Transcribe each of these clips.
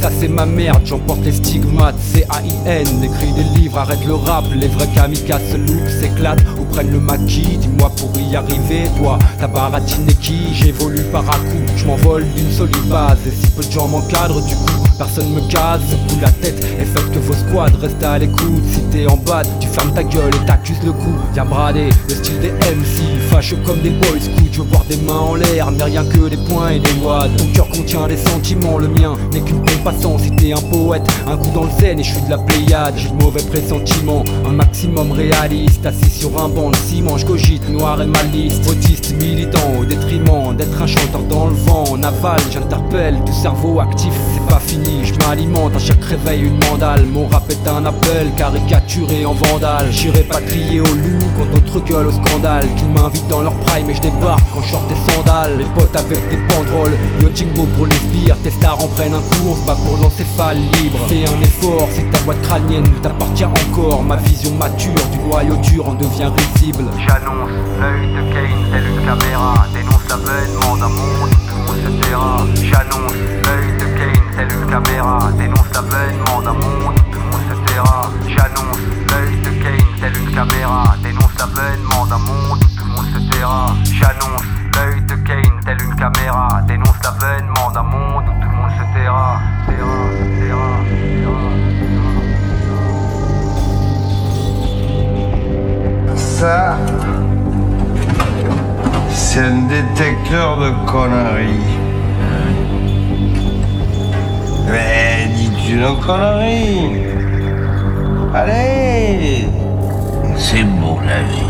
ça c'est ma merde, j'emporte les stigmates, C-A-I-N. Écris des livres, arrête le rap, les vrais kamikazes se loupent, s'éclatent ou prennent le maquis. Dis-moi pour y arriver, toi, ta baratine est qui? J'évolue par à coup, je m'envole d'une solide base. Et si peu de gens m'encadrent, du coup, personne me case. Secoue la tête et faites que vos squads, reste à l'écoute. Si t'es en bad, tu fermes ta gueule et t'accuses le coup. Viens brader le style des MC, fâcheux comme des boys scouts. Je veux voir des mains en l'air, mais rien que des poings et des watts. Ton cœur contient des sentiments, le mien n'est qu'une pompe passant. Si t'es un poète, un coup dans le zen et je suis de la Pléiade. J'ai de mauvais pressentiments, un maximum réaliste. Assis sur un banc de ciment, je cogite noir et maliste. Autiste, militant, au détriment d'être un chanteur dans le vent. En aval, j'interpelle, tout cerveau actif, c'est pas fini. Je m'alimente à chaque réveil une mandale. Mon rap est un appel, caricaturé en vandale. J'irai pas crier au loup quand d'autres gueulent au scandale. Qu'ils m'invitent dans leur prime et je débarque quand je sors des sandales. Les potes avec des banderoles, yo Jimbo pour les sbires. Tes stars en prennent un coup, on se bat pour l'encéphale libre. Fais un effort, si ta boîte crânienne nous t'appartient encore. Ma vision mature du noyau dur en devient risible. J'annonce l'œil de Kane tel une caméra, dénonce l'avènement d'un monde où tout le monde se taira. J'annonce l'œil de Kane tel une caméra, dénonce l'avènement d'un monde où tout le monde se taira. J'annonce l'œil de Kane tel une caméra, dénonce l'avènement d'un monde où tout le monde se taira. J'annonce l'œil de Kane tel une caméra, dénonce l'avènement d'un monde où tout le monde se taira. Ça, c'est un détecteur de conneries. Mais dis-tu nos conneries? Allez, c'est beau la vie.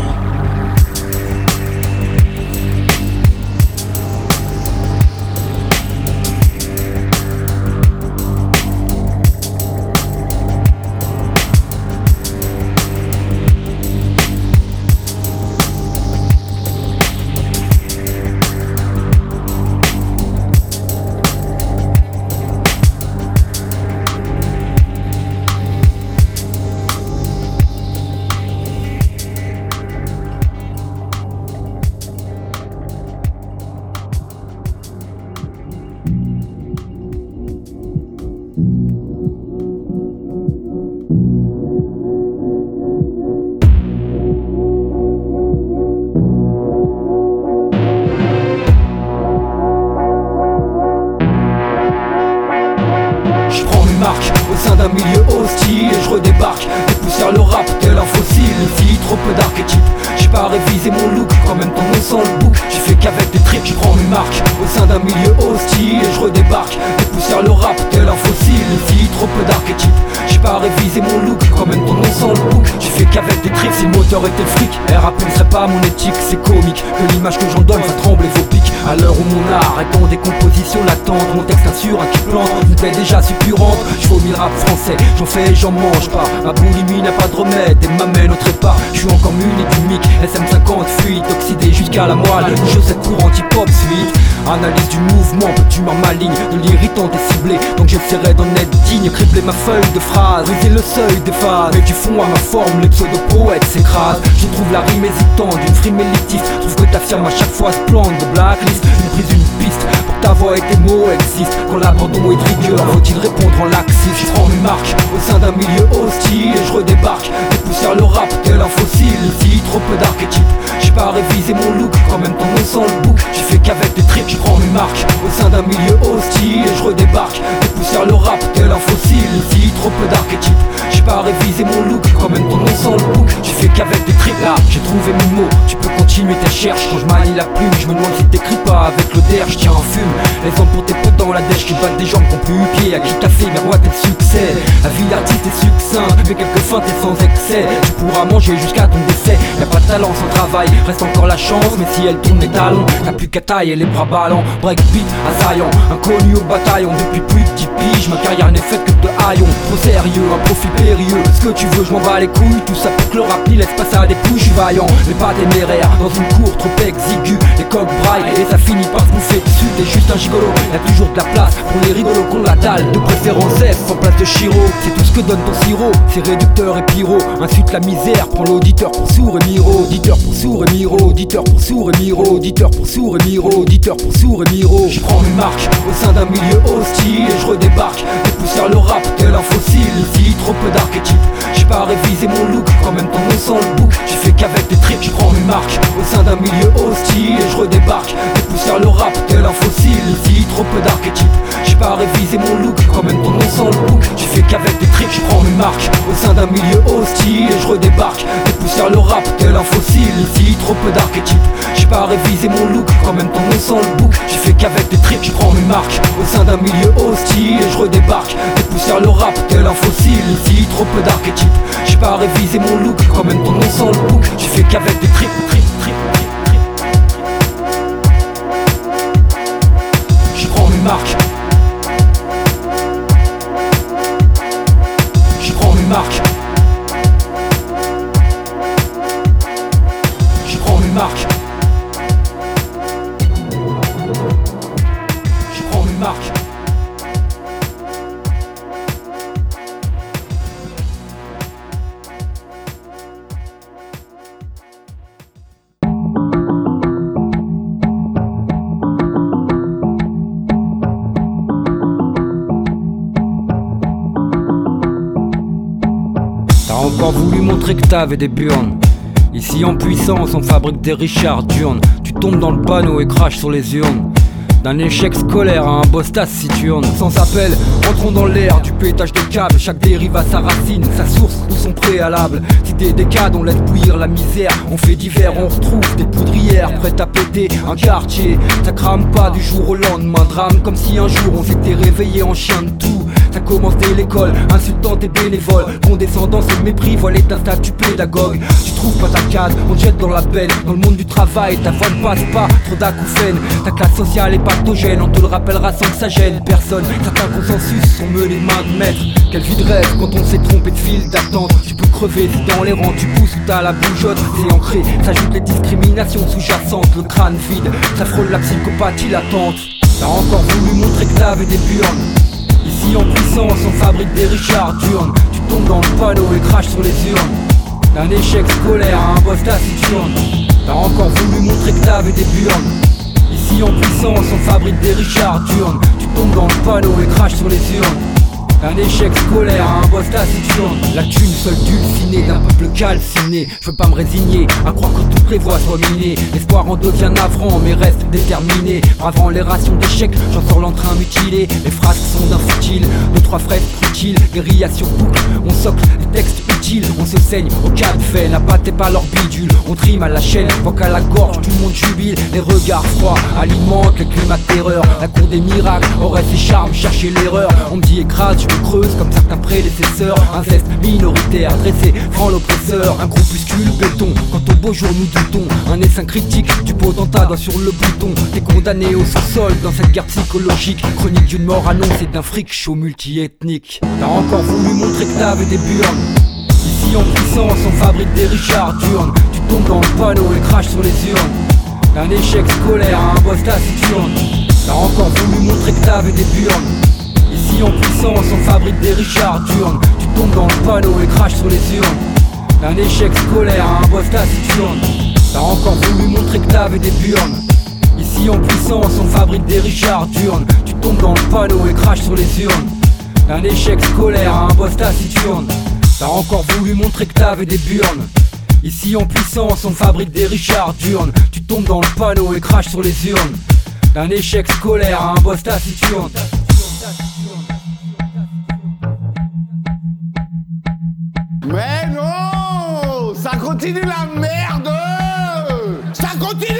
Au sein d'un milieu hostile et je redébarque, dépoussière le rap tel un fossile. Ici trop peu d'archétypes, j'ai pas révisé mon look, quand même ton nom sans le bouc. J'ai fait qu'avec des tricks, je prends mes marques. Au sein d'un milieu hostile et je redébarque, dépoussière le rap tel un fossile. Ici trop peu d'archétypes, j'ai pas révisé mon look, quand même ton nom sans le bouc. J'ai fait qu'avec des tricks, si le moteur était le fric, rap ne serait pas mon éthique, c'est comique que l'image que j'en donne va trembler vos pics. À l'heure où mon art est en décomposition latente, mon texte insure un qui plante, une paix déjà suppurante. Je vomis le rap français, j'en fais et j'en mange pas. Ma boulimie n'a pas de remède et m'amène au trépas. Je suis encore muni du mic, SM50 fuite, oxydé jusqu'à la moelle. Chaussette pour anti-pop suite. Analyse du mouvement, peux-tu ma ligne de l'irritant et ciblé. Donc j'essaierai d'en être digne, cribler ma feuille de phrase, briser le seuil des phases. Mais du fond à ma forme, les pseudo-poètes s'écrasent. Je trouve la rime hésitante d'une frime élitiste. Trouve que t'affirmes à chaque fois ce plan de blacklist. Une prise, une piste, pour que ta voix et tes mots existent. Quand l'abandon est de rigueur, faut-il répondre en laxiste. Je prends mes marques au sein d'un milieu hostile et je redébarque, dépoussière le rap tel un fossile. Ici trop peu d'archétypes, j'ai pas révisé mon look, quand même ton nom sans le bouc. J'ai fait qu'avec des tricks, je prends mes marques au sein d'un milieu hostile et je redébarque, dépoussière le rap tel un fossile. Ici trop peu d'archétypes, j'ai pas révisé mon look, quand même ton nom sans le bouc. J'ai fait qu'avec des tricks, là j'ai trouvé mes mots, tu peux continuer tes recherches. Quand je manie la plume, je me demande si t'écris pas avec le der, je tiens un fume. Les hommes pour tes potes dans la dèche qui battent des jambes qu'on plus eu pied, à qui café, miroite et le succès. La vie d'artiste est succincte, mais quelques feintes et sans excès. Tu pourras manger jusqu'à ton décès. Y'a pas de talent sans travail, reste encore la chance. Mais si elle tourne les talons, t'as plus qu'à tailler les bras ballants. Breakbeat, assaillant, inconnu au bataillon. Depuis plus de 10 piges, ma carrière n'est faite que de haillons. Trop sérieux, un profil périlleux. Ce que tu veux, je m'en bats les couilles. Tout ça pour que le rap n'y laisse pas ça à des pouilles. J'suis vaillant, mais pas téméraire. dans une cour trop exiguë. Les coqs braillent et ça finit par se bouffer dessus. T'es juste un gigolo, y'a toujours de la place pour les rigolos qu'on la dalle. De préférence F en place de Chiro. C'est tout ce que donne ton sirop, c'est réducteur et pyro. Insulte la misère, prends l'auditeur pour sourd et miro. Auditeur pour sourd et miro, auditeur pour sourd et miro. Auditeur pour sourd et miro, auditeur pour sourd et miro. Je prends mes marques au sein d'un milieu hostile et je redébarque. Dépoussière le rap tel un fossile. Ici trop peu d'archétypes, j'ai pas révisé mon look. Quand même ton nom sans le bouc, j'ai fait qu'avec des tricks. Je prends mes marques au sein d'un milieu hostile et je redébarque. Dépoussière le rap tel un fossile. Ici trop peu d'archétypes, j'ai pas révisé mon look. Quand même ton nom sans le bouc, j'ai fait qu'avec des tricks. Je prends mes marques au sein d'un milieu hostile et je redébarque. Dépoussière le rap tel un fossile. Ici trop peu d'archétypes, j'ai pas révisé mon look. Quand même ton nom sans le bouc, j'ai fait qu'avec des tricks. Je prends mes marques au sein d'un milieu hostile et je redébarque. Dépoussière le rap tel un fossile. Ici trop peu d'archétypes, j'ai pas révisé mon look. Quand même ton nom sans le bouc, j'ai fait qu'avec des tricks. Je prends mes marques. Je prends mes marques. Je prends mes marques. Je prends mes marques. T'as encore voulu montrer que t'avais des burnes. Ici en puissance on fabrique des Richard Durn. Tu tombes dans le panneau et craches sur les urnes. D'un échec scolaire à un boss taciturne. Sans appel, entrons dans l'ère du pétage de câble. Chaque dérive a sa racine, sa source ou son préalable. Si t'es décade, on laisse bouillir la misère. On fait divers, on retrouve des poudrières prêtes à péter un quartier. Ça crame pas du jour au lendemain. Drame comme si un jour on s'était réveillé en chien de tout. Ça commence dès l'école, insultant tes bénévoles. Condescendance et mépris, voilà ta statut pédagogue. Tu trouves pas ta cadre, on te jette dans la peine. Dans le monde du travail, ta voix ne passe pas, trop d'acouphènes. Ta classe sociale est pathogène, on te le rappellera sans que ça gêne personne. Certains consensus sont menés de main de maître. Quelle vie de rêve quand on s'est trompé de fil d'attente. Tu peux crever si dans les rangs tu pousses ou t'as la bougeotte. C'est ancré, s'ajoutent les discriminations sous-jacentes. Le crâne vide, ça frôle la psychopathie latente. T'as encore voulu montrer que t'avais des burnes. Ici en puissance on fabrique des Richard Durn. Tu tombes dans le panneau et craches sur les urnes. D'un échec scolaire à un boss taciturne. T'as encore voulu montrer que t'avais des burnes. Ici en puissance on fabrique des Richard Durn. Tu tombes dans le panneau et craches sur les urnes. Un échec scolaire à un boss taciturne. La thune seule dulcinée d'un peuple calciné. Je veux pas me résigner à croire que toutes les voies soient minées. L'espoir en devient navrant mais reste déterminé. Bravant les rations d'échecs, j'en sors l'entrain mutilé. Les phrases sont d'un futile, deux trois fraises utiles. Guérilla sur boucle, on socle les textes utiles. On se saigne au cas de fait, n'abattez pas leur bidule. On trime à la chaîne, voque à la gorge, tout le monde jubile. Les regards froids alimentent les climats de terreur. La cour des miracles aurait ses charmes, chercher l'erreur. On me dit écrase, je me creuse comme certains prédécesseurs. Inceste minoritaire, dressé, franc l'oppresseur. Un groupuscule béton, quand au beau jour nous doutons. Un essaim critique, du potentat doigt sur le bouton. T'es condamné au sous-sol dans cette guerre psychologique. Chronique d'une mort annoncée d'un fric chaud multi-ethnique. T'as encore voulu montrer que t'avais des burnes. Ici en puissance on fabrique des Richard Durn. Tu tombes dans le panneau et craches sur les urnes. D'un échec scolaire à un boss taciturne. T'as encore voulu montrer que t'avais des burnes. Ici en puissance on fabrique des Richard Durn. Tu tombes dans le panneau et craches sur les urnes. D'un échec scolaire à un boss taciturne. T'as encore voulu montrer que t'avais des burnes. Ici en puissance on fabrique des Richard Durn. Tu tombes dans le panneau et craches sur les urnes. D'un échec scolaire à un boss taciturne. T'as encore voulu montrer que t'avais des burnes. Ici en puissance on fabrique des Richard Durn. Tu tombes dans le panneau et craches sur les urnes. D'un échec scolaire à un boss taciturne. Mais non, ça continue la merde. Ça continue.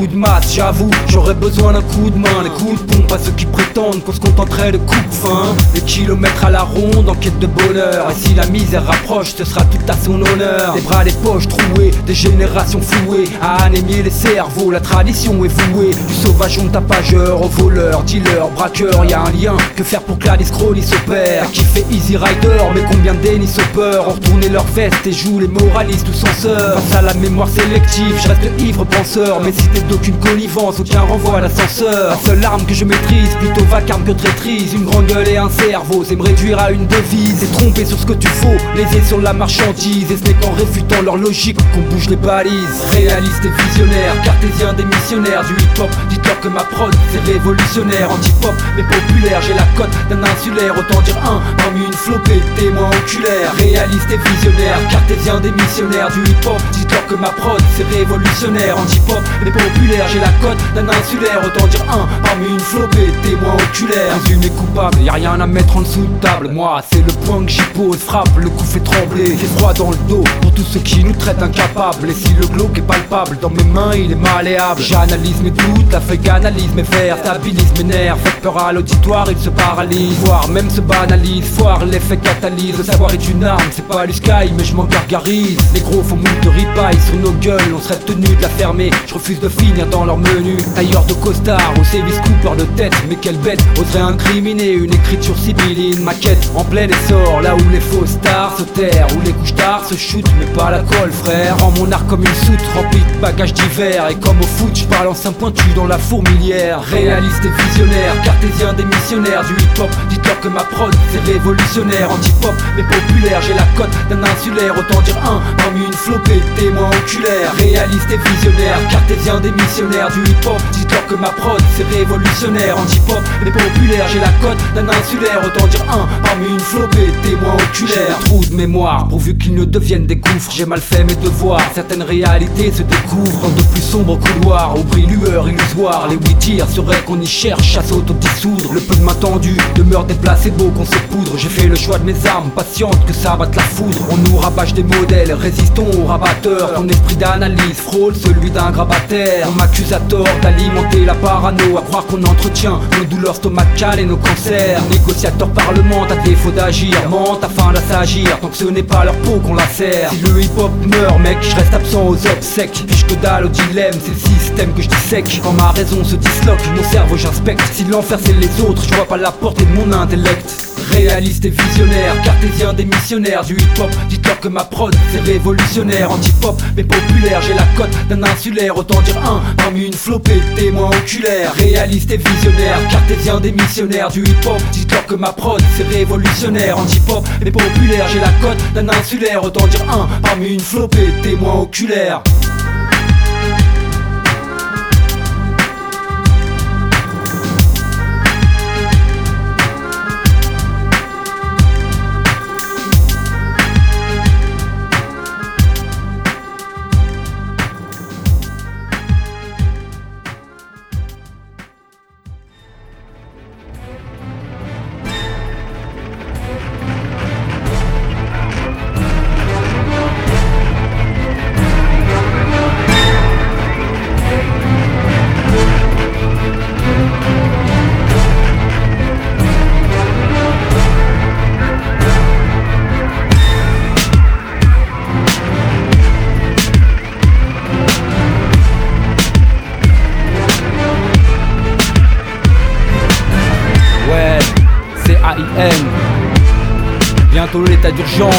coup de masse, j'avoue, j'aurais besoin d'un coup de main. Les coups de pompe à ceux qui prétendent qu'on se contenterait de coupe-fin. Les kilomètres à la ronde en quête de bonheur. Et si la misère rapproche, ce sera tout à son honneur. Des bras, des poches trouées, des générations flouées à anémier les cerveaux, la tradition est vouée. Du sauvageon tapageur au voleur, dealer, braqueur, y'a un lien, que faire pour que la discronie s'opère. Qui fait Easy Rider, mais combien de dénis au peur ont retourné leur veste et jouent les moralistes ou censeurs. Face à la mémoire sélective, je reste ivre penseur. Mais cité d'aucune connivence, aucun renvoi à l'ascenseur. La seule arme que je maîtrise, plutôt vacarme que traîtrise. Une grande gueule et un cerveau, c'est me réduire à une devise. C'est tromper sur ce que tu faut, léser sur la marchandise. Et ce n'est qu'en réfutant leur logique qu'on bouge les balises. Réaliste et visionnaire, cartésien des missionnaires du hip-hop. Dites-leur que ma prod c'est révolutionnaire. Anti-pop mais populaire, j'ai la cote d'un insulaire. Autant dire un parmi une flopée de témoins oculaires. Réaliste et visionnaire, cartésien des missionnaires du hip-hop. Dites-leur que ma prod c'est révolutionnaire. Anti-pop mais populaire, j'ai la cote d'un insulaire. Autant dire un parmi une flopée de témoins oculaires. Résumé coupable, y'a rien à mettre en dessous de table. Moi c'est le point que j'y pose, frappe, le coup fait trembler. J'ai froid dans le dos pour tous ceux qui nous traitent incapables. Et si le glauque est palpable, dans mes mains il est malléable. J'analyse mes doutes, la feuille analyse mes vers, stabilise mes nerfs. Fait peur à l'auditoire, il se paralyse, voire même se banalise. Foire l'effet catalyse, le savoir est une arme, c'est pas du sky mais je m'en gargarise. Les gros font moult de ripailles sur nos gueules, on serait tenu de la fermer. Je refuse de finir dans leur menu. Tailleur de costard, au service coupeur de tête. Mais quelle bête oserait incriminer une écriture sibylline. Maquette en plein essor, là où les faux stars se terrent, où les couches tard se shootent mais pas la colle frère. Rends mon art comme une soute remplie de bagages divers. Et comme au foot, je parle en sein pointu dans la fourmilière. Réaliste et visionnaire, cartésien des missionnaires du hip-hop. Dites-leur que ma prod c'est révolutionnaire. Anti-pop mais populaire, j'ai la cote d'un insulaire. Autant dire un parmi une flopée de témoins oculaires. Réaliste et visionnaire, cartésien des missionnaires du hip-hop. Dites-leur que ma prod c'est révolutionnaire. Anti-pop mais populaire, j'ai la cote d'un insulaire. Autant dire un parmi une flopée de témoins oculaires. Trou de mémoire, pourvu qu'ils ne deviennent des gouffres. J'ai mal fait mes devoirs, certaines réalités se découvrent dans de plus sombres couloirs, où brille lueur illusoire. Les 8 tirs seraient qu'on y cherche à s'auto-dissoudre. Le peu de main tendue demeure des placebos qu'on se poudre. J'ai fait le choix de mes armes, patiente que ça batte la foudre. On nous rabâche des modèles, résistons aux rabatteurs. Ton esprit d'analyse frôle celui d'un grabataire. On m'accuse à tort d'alimenter la parano, à croire qu'on entretient nos douleurs stomacales et nos cancers. Négociateur parlement, à défaut d'agir, mente afin d'assagir, tant que ce n'est pas leur peau qu'on lacère. Si le hip-hop meurt mec, je reste absent aux obsèques. Piche que dalle au dilemme, c'est le système que je dissèque. Quand ma raison se disloque, mon cerveau j'inspecte. Si l'enfer c'est les autres, je vois pas la portée de mon intellect. Réaliste et visionnaire, cartésien des missionnaires du hip-hop. Dites-leur que ma prod c'est révolutionnaire. Anti-pop mais populaire, j'ai la cote d'un insulaire. Autant dire un parmi une flopée de témoins oculaires. Réaliste et visionnaire, cartésien des missionnaires du hip-hop. Dites-leur que ma prod c'est révolutionnaire. Anti-pop mais populaire, j'ai la cote d'un insulaire. Autant dire un parmi une flopée de témoins oculaires. AIN. Bientôt l'état d'urgence.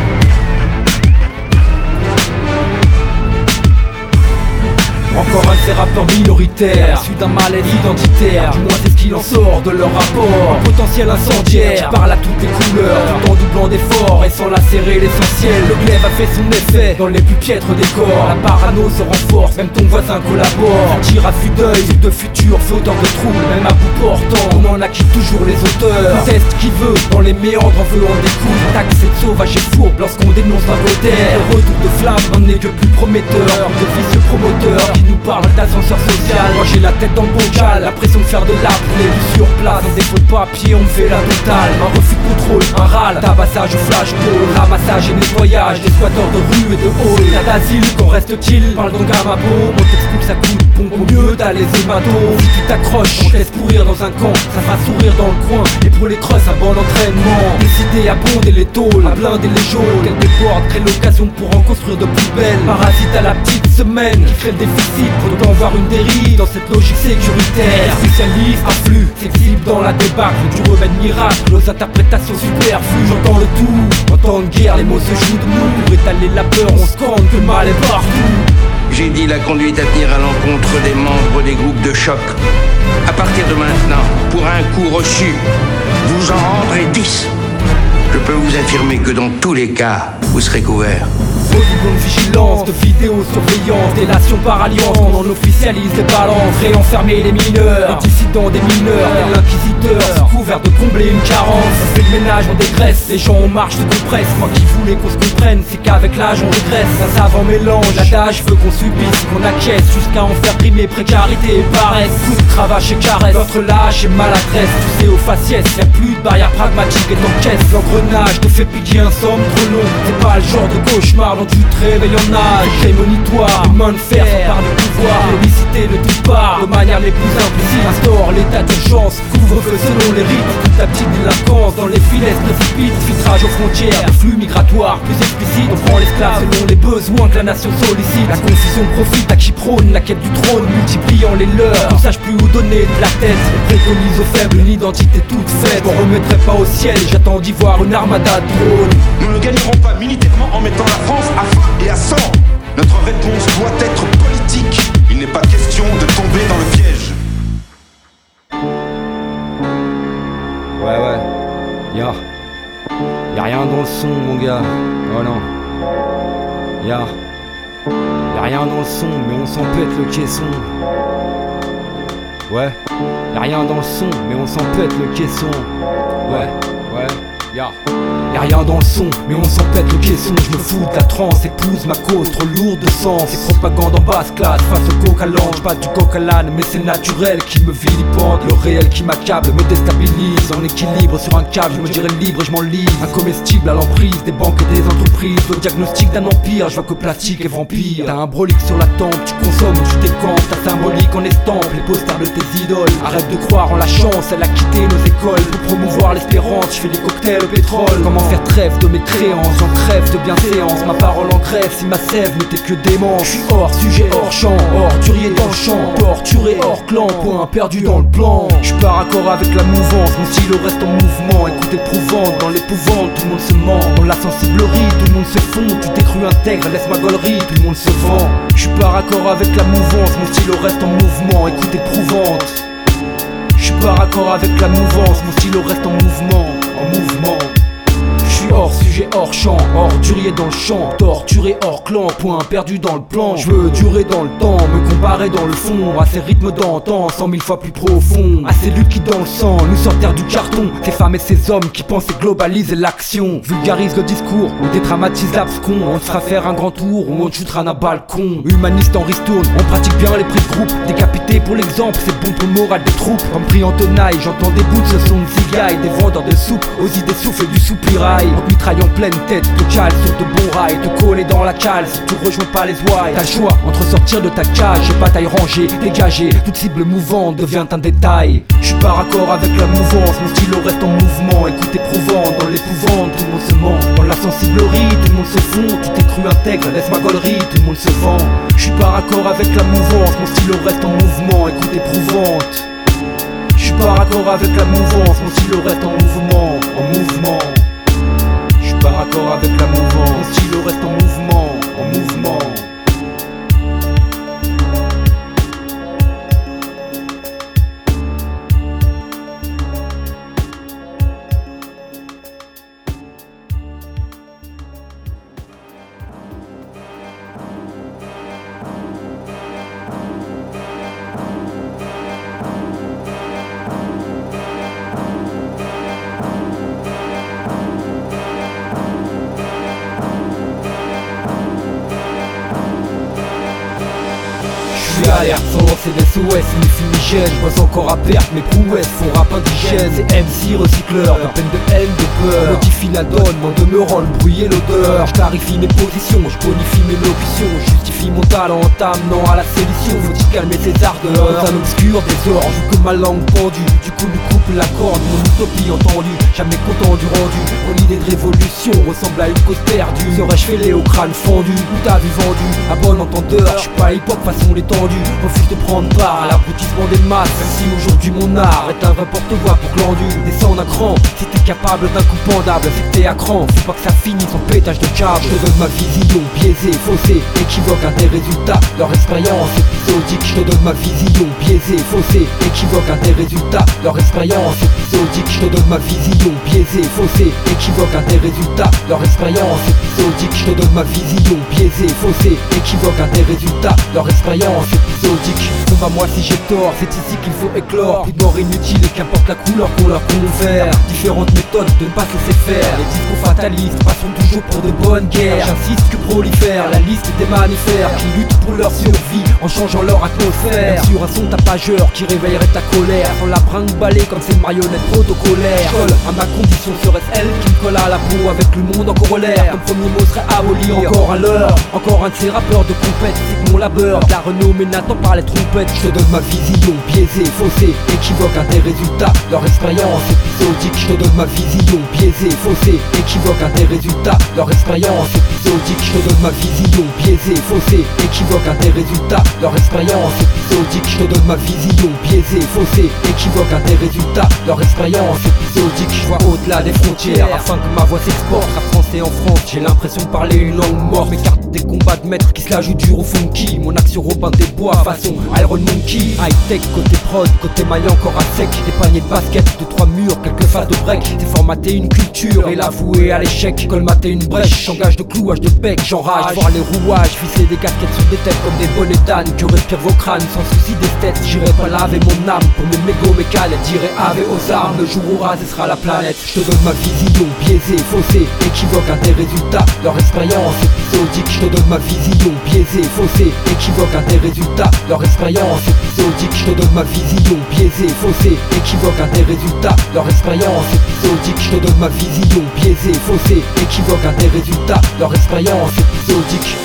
Encore un de ces rappeurs minoritaires, issus d'un malaise identitaire. Du moins c'est ce qu'il en sort de leur rapport. Un potentiel incendiaire, qui parle à toutes les couleurs, tout en doublant d'efforts et sans lacérer l'essentiel. Le glaive a fait son effet dans les plus piètres des corps. La parano se renforce, même ton voisin collabore. Tire à vue d'œil de futurs fauteurs de troubles, même à bout portant, on en acquitte toujours les auteurs. On teste qui veut, dans les méandres en veut en découdre. Taxe cette sauvage et fourbe lorsqu'on dénonce la moderne. Le retour de flamme n'en est que plus prometteur. De vicieux promoteurs qui nous parlent d'ascenseur social. Moi j'ai la tête dans le bocal, la pression de faire de l'apnée. Du sur place, sans défaut de papier on me fait la totale. Un refus contrôle, un râle, tabassage au flashball, ramassage et nettoyage des squatteurs de rue et de hall. État d'asile, qu'en reste-t-il? Parle donc à ma peau, on t'explique ça coûte bon. Au mieux t'as les hématos, si tu t'accroches, on te laisse pourrir dans un camp, ça fera sourire dans le coin. Et pour les crosses, un bon entraînement, décidé à bonder les tôles, à blinder les geôles. Quel déborde crée l'occasion pour en construire de plus belles. Parasite à la petite semaine, qui crée le déficit, pour autant voir une dérive dans cette logique sécuritaire. Spécialiste, afflux, flexible dans la débâcle, du remède miracle aux interprétations superflues. J'entends le tout, en temps de guerre les mots se jouent de nous. Pour étaler la peur on scande que le mal est partout. J'ai dit la conduite à tenir à l'encontre des membres des groupes de choc. À partir de maintenant, pour un coup reçu, vous en rendrez 10. Je peux vous affirmer que dans tous les cas, vous serez couverts. Audible de vigilance, de vidéosurveillance, délation par alliance, on en officialise des balances, réenfermer les mineurs, les dissidents des mineurs, tel l'inquisiteur, sous couvert de combler une carence. On fait le ménage, on dégraisse, les gens en marche se compressent. Moi qui voulais qu'on se comprenne, c'est qu'avec l'âge on régresse. Un savant mélange, l'adage veut qu'on subisse, qu'on acquiesce, jusqu'à en faire primer précarité et paresse. Coup de cravache et caresse, notre lâche et maladresse, tu sais au faciès, y'a plus de barrière pragmatique et t'encaisse. L'engrenage te fait piquer un somme trop long, c'est pas le genre de cauchemar dont tu te réveilles en âge. Prémonitoire, une main de fer s'empare du pouvoir, l'obésité de toutes parts, de manière les plus implicites. Instaure l'état d'urgence, couvre-feu selon les rites. Toute ta petite délinquance dans les filets se précipite. Filtrage aux frontières, de flux migratoires plus explicite. On prend l'esclave selon les besoins que la nation sollicite. La confusion profite à qui prône la quête du trône, multipliant les leurs. On sache plus où donner de la tête. On préconise aux faibles une identité toute faite. On remettrait pas au ciel, j'attends d'y voir une armada de drones. Nous ne gagnerons pas militairement en mettant la France à feu et à sang. Notre réponse doit être politique. Il n'est pas question de tomber dans le piège. Ouais, y'a rien dans le son mon gars. Oh non. Y'a rien dans le son, mais on s'en pète le caisson. Ouais, y'a rien dans le son, mais on s'en pète le caisson. Ouais, y'a rien dans le son, mais on s'en pète le caisson. Je me fous de la transe, épouse ma cause trop lourde de sens. C'est propagande en basse classe, face au coq à l'ange. Pas du coq à l'âne, mais c'est naturel qui me vilipende. Le réel qui m'accable, me déstabilise. En équilibre sur un câble, je me dirais libre et je m'enlise. Incomestible à l'emprise des banques et des entreprises. Le diagnostic d'un empire, je vois que plastique et vampire. T'as un brolique sur la tempe, tu consommes ou tu décampes. Ta symbolique en estampe, les posters de tes idoles. Arrête de croire en la chance, elle a quitté nos écoles. Pour promouvoir l'espérance, je fais des cocktails au pétrole. Comment faire trêve de mes créances, j'en crève de bienséance. Ma parole en crève, si ma sève n'était que démence. Je suis hors sujet, hors champ, ordurier dans le champ. Torturé hors clan, point perdu dans le plan. Je suis pas raccord avec la mouvance, mon stylo reste en mouvement. Écoute éprouvante, dans l'épouvante, tout le monde se ment. Dans la sensiblerie, tout le monde se fond. Tu t'es cru intègre, laisse ma gaulerie, tout le monde se vend. Je suis pas raccord avec la mouvance, mon stylo reste en mouvement. Écoute éprouvante. Je suis pas raccord avec la mouvance, mon stylo reste en mouvement, Je suis hors sujet, hors champ, ordurier dans le champ, torturé hors clan, point perdu dans le plan. Je veux durer dans le temps, me comparer dans le fond, à ces rythmes d'antan, 100 000 fois plus profond, à ces luttes qui dans le sang nous sortirent du carton, ces femmes et ces hommes qui pensent et globalisent l'action, vulgarisent le discours ou dédramatisent l'abscon. On te fera faire un grand tour ou on te shootera d'un balcon. Humaniste en ristourne, on pratique bien les prix de groupe, décapité pour l'exemple, c'est bon pour le moral des troupes. Comme pris en tenaille, j'entends des bouts de ce son de zigaille, des vendeurs de soupe aux idées souffles et du soupirail. On te mitraille en pleine tête, te cale sur de bons rails, te coller dans la cale si tu rejoins pas les ouailles. T'as le choix entre sortir de ta cage et bataille rangée, dégagée, toute cible mouvante devient un détail. Je suis pas raccord avec la mouvance, mon stylo reste en mouvement. Écoute éprouvant, dans l'épouvante, tout le monde se ment. Dans la sensiblerie, tout le monde se fond. Tu t'es cru intègre, laisse ma gaulerie, tout le monde se vend. Je suis pas raccord avec la mouvance, mon stylo reste en mouvement. Écoute éprouvante. Je suis pas raccord avec la mouvance, mon stylo reste en mouvement, Je suis pas raccord avec la mouvance, mon stylo reste en mouvement, galère sans lancer d'SOS, ni fumigène. Je bosse encore à perte, mes prouesses font rap indigène. C'est MC recycleur, d'un peine de haine, de peur. Modifie la donne, en demeurant le bruit et l'odeur. Je clarifie mes positions, je bonifie mes locutions. Justifie mon talent en t'amenant à la sédition. Faut-il calmer ses ardeurs dans un obscur désordre, vu que ma langue pendue. Du coup lui coupe la corde, mon utopie entendue. Jamais content du rendu, mon idée de révolution ressemble à une cause perdue. Serais-je fêlé au crâne fendu, ou t'as vu vendu à bon entendeur. Je suis pas hip-hop façon l'étendue, refuse de prendre part à l'abrutissement des masses. Même si aujourd'hui mon art est un vrai porte-voix pour glandu. Descends d'un cran, si t'es capable d'un coup pendable, c'est que t'es à cran. Faut pas que ça finisse en pétage de câble. Je te donne ma vision, biaisée, faussée, équivoque un des résultats. Leur expérience épisodique, je te donne ma vision, biaisée, faussée, équivoque un des résultats. Leur expérience épisodique, je te donne ma vision, biaisée, faussée, équivoque un des résultats. Leur expérience épisodique, je te donne ma vision, biaisée, faussée, équivoque un des résultats. Leur expérience épisodique. Combat moi si j'ai tort, c'est ici qu'il faut éclore. Plus de mort inutile et qu'importe la couleur qu'on leur confère. Différentes méthodes de ne pas se laisser faire. Les discours fatalistes passons toujours pour de bonnes guerres. J'insiste que prolifère la liste des mammifères qui luttent pour leur survie en changeant leur atmosphère. Même sur un son tapageur qui réveillerait ta colère, sans la brinque-baller comme ces marionnettes protocolaires. Colle à ma condition, serait-ce elle qui me colle à la peau avec le monde en corollaire. Ton premier mot serait aboli, encore un leurre. Encore un de ces rappeurs de compète, c'est que mon labeur la renommée n'attend par les trompettes. Je te donne ma vision, biaisée, faussée, équivoque un des résultats. Leur expérience épisodique, je te donne ma vision, biaisée, faussée, équivoque un des résultats. Leur expérience épisodique, je te donne ma vision, biaisée, faussée, équivoque un des résultats. Leur expérience épisodique, je te donne ma vision, biaisée, faussée, équivoque un des résultats. Leur expérience épisodique, je vois au-delà des frontières afin que ma voix s'exporte. Rap français en France, j'ai l'impression de parler une langue morte. M'écarte des combats de maîtres qui se la jouent dur au funky. Mon action Robin des Bois façon Iron Monkey. High-tech côté prod, côté maillot encore à sec. Des paniers de basket, de 3 murs, quelques phases de break. T'es formaté une culture et l'avouer à l'échec. Colmater une brèche, changage de clouage de bec. J'enrage, voir les rouages, visser des casquettes sur des têtes comme des bonnets d'âne. Que respirent vos crânes sans souci d'esthète. J'irai pas laver mon âme pour mes mégots mécales. Dirai ave aux armes, le jour où rasera la planète. Je te donne ma vision, biaisée, faussée, équivoque un des résultats. Leur expérience épisodique, je te donne ma vision, biaisée, faussée, équivoque un des résultats. Leur expérience épisodique, je te donne ma vision, biaisée, faussée, équivoque un des résultats. Leur expérience épisodique, je te donne ma vision, biaisée, faussée, équivoque un des résultats. Leur expérience épisodique.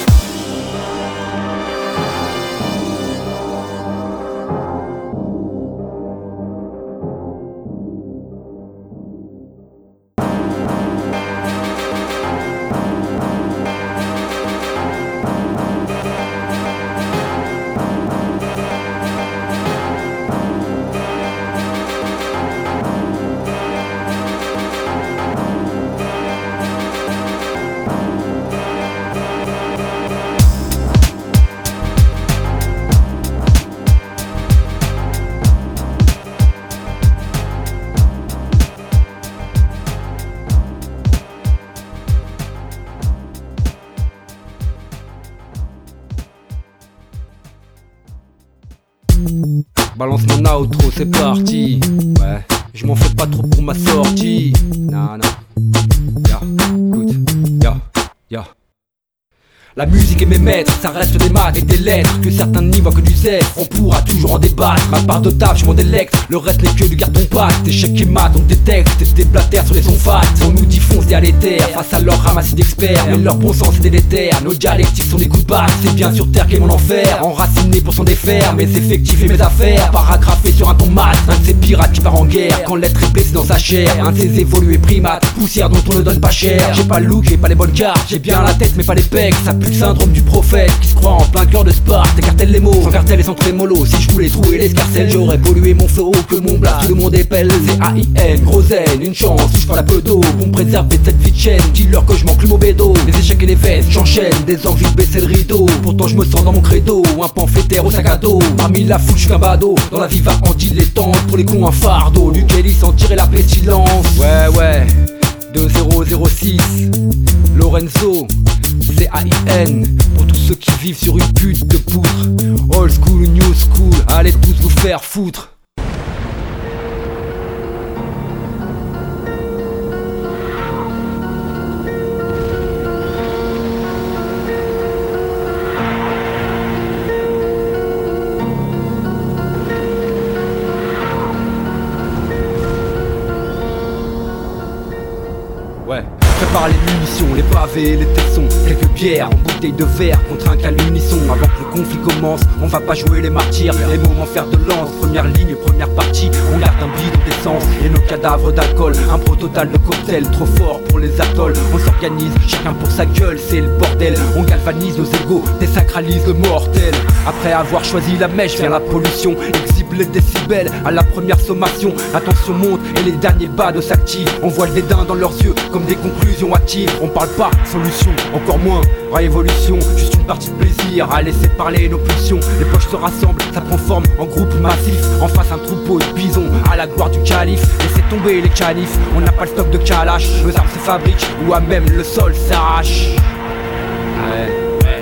Balance mon outro, c'est parti. Ouais, je m'en fais pas trop pour ma sortie. Non, non. Ya, écoute, ya. La musique et mes maîtres, ça reste des maths et des lettres. Que certains n'y voient que du zèle, on pourra toujours en débattre. Ma part de taf, je m'en délecte, le reste n'est que du carton pâte. Échec et mat, on détecte, des blatères sur les sons fat. On nous dit fonce à l'éther, face à leur ramassis d'experts. Mais leur bon sens est délétère, nos dialectiques sont des coups de batte. C'est bien sur terre qu'est mon enfer, enraciné pour s'en défaire. Mes effectifs et mes affaires, paragraphés sur un ton mat. Un de ces pirates qui part en guerre, quand l'être est blessé dans sa chair. Un de ces évolués primates, poussière dont on ne donne pas cher. J'ai pas le look, j'ai pas les bonnes cartes, j'ai bien la tête mais pas les pecs. Ça pue le syndrome du prophète qui se croit en plein cœur de Sparte. Écartèle les mots, sans cartel et sans trémolo. Si je voulais trouver l'escarcelle, j'aurais pollué mon flow. Que mon blast, tout le monde épelle. C-A-I-N, gros N, une chance, touche pas la peu d'eau. Pour me préserver de cette vie de chaîne, dis-leur que je manque le mot bédo. Les échecs et les vestes, j'enchaîne, des envies de baisser le rideau. Pourtant je me sens dans mon credo, un pamphlétaire au sac à dos. Parmi la foule, je suis un badaud, dans la vie va en dilettante. Pour les cons un fardeau, du Kelly sans tirer la pestilence. Ouais, 2006, Lorenzo, C-A-I-N. Pour tous ceux qui vivent sur une pute de poutre. Old school ou new school, allez tous vous faire foutre. Ouais. Prépare les munitions, les pavés, les tessons, quelques bières en bouteille de verre contre un cal unisson. Avant que le conflit commence, on va pas jouer les martyrs. Les moments fer de lance, première ligne, première partie. On garde un bidon d'essence et nos cadavres d'alcool. Un pro total de cocktail, trop fort pour les atolls. On s'organise, chacun pour sa gueule, c'est le bordel. On galvanise nos égos, désacralise le mortel. Après avoir choisi la mèche, vient la pollution. Exhibe les décibels à la première sommation. La tension monte et les derniers badauds s'activent. On voit le dédain dans leurs yeux comme des conclusions hâtives. On parle pas solution, encore moins révolution. Juste une partie de plaisir à laisser parler nos pulsions. Les poches se rassemblent, ça prend forme en groupe massif. En face un troupeau de bisons à la gloire du calife. Laissez tomber les canifs, on n'a pas le stock de calache. Nos armes se fabriquent ou à même le sol s'arrache. Ouais.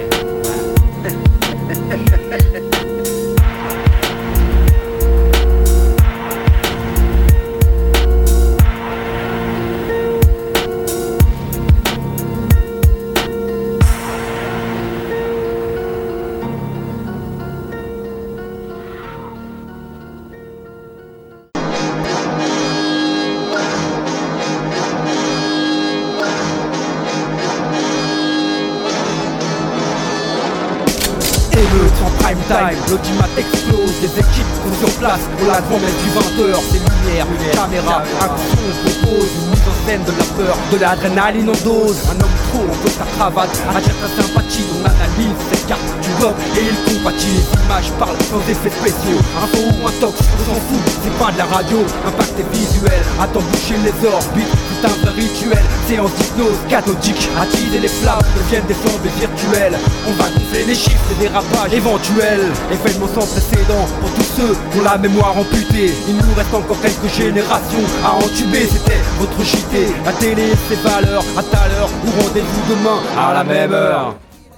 L'audimat explose, des équipes sont sur place pour la grand-messe du 20h. Des lumières, caméras, action, propose une mise en scène de la peur, de l'adrénaline en dose. Un homme trop en cause sa cravate, attire ta sympathie, on analyse ses cartes du bloc et il compatit. Les images parlent sans effets spéciaux, info ou un tox, on s'en fout, c'est pas de la radio. Impact est visuel, à t'emboucher les orbites, c'est un vrai rituel. Séance d'hypnose cathodique, attiser les flammes deviennent des flambées virtuelles. On va gonfler les chiffres et dérapages éventuels. Événements sans précédent pour tous ceux qui ont la mémoire amputée. Il nous reste encore quelques générations à entuber. C'était votre JT, la télé, ses valeurs. À tout à l'heure ou rendez-vous demain à la même heure.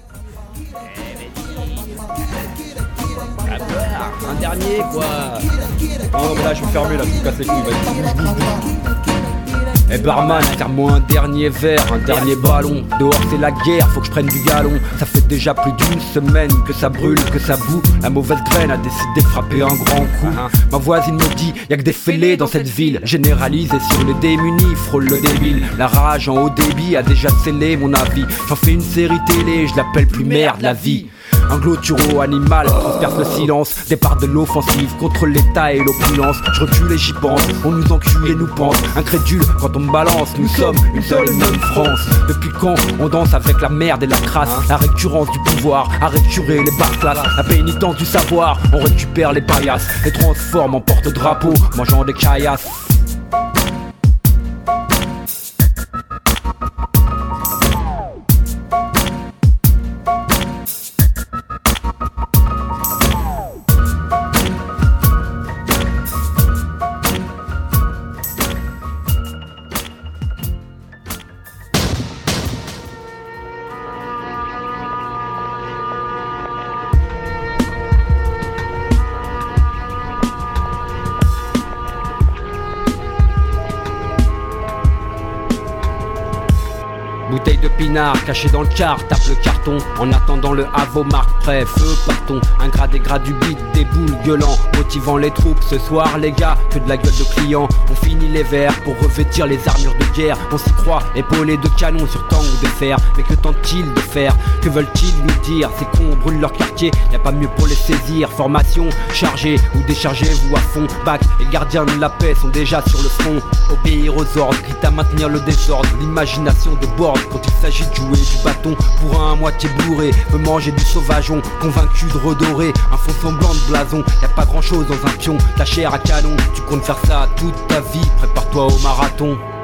Un dernier quoi. Oh mais là je vais fermer là, je me casse les couilles, vas-y. Eh barman, serre-moi un dernier verre, un dernier ballon. Dehors c'est la guerre, faut que je prenne du galon. Ça fait déjà plus d'une semaine que ça brûle, que ça boue. La mauvaise graine a décidé de frapper un grand coup. Ma voisine me dit, y'a que des fêlés dans cette ville. Généralisé sur les démunis, frôle le débile. La rage en haut débit a déjà scellé mon avis. J'en fais une série télé, je l'appelle plus merde la vie. Un gloturo animal transperce le silence. Départ de l'offensive contre l'état et l'opulence. Je recule et j'y pense, on nous encule et nous pense. Incrédule quand on me balance, nous sommes une seule et même France. Depuis quand on danse avec la merde et la crasse. La récurrence du pouvoir a récuré les barres classes. La pénitence du savoir, on récupère les paillasses. Les transforme en porte-drapeau, mangeant des caillasses. Bouteille de pinard cachée dans le car, tape le carton en attendant le Avomark prêt, feu partons. Un gras des gras du beat, des boules gueulant, motivant les troupes ce soir les gars, que de la gueule de clients. On finit les verres pour revêtir les armures de guerre. On s'y croit, épaulés de canons sur tank ou de fer. Mais que tentent-ils de faire? Que veulent-ils nous dire? Ces cons brûlent leur quartier, y'a pas mieux pour les saisir. Formation, chargez ou déchargez-vous à fond. Bac et gardiens de la paix sont déjà sur le front. Obéir aux ordres, quitte à maintenir le désordre. L'imagination de bord quand il s'agit de jouer du bâton. Pour un à moitié bourré, veut manger du sauvageon. Convaincu de redorer un fond semblant de blason. Y'a pas grand chose dans un pion, ta chair à canon. Tu comptes faire ça toute ta vie, prépare-toi au marathon.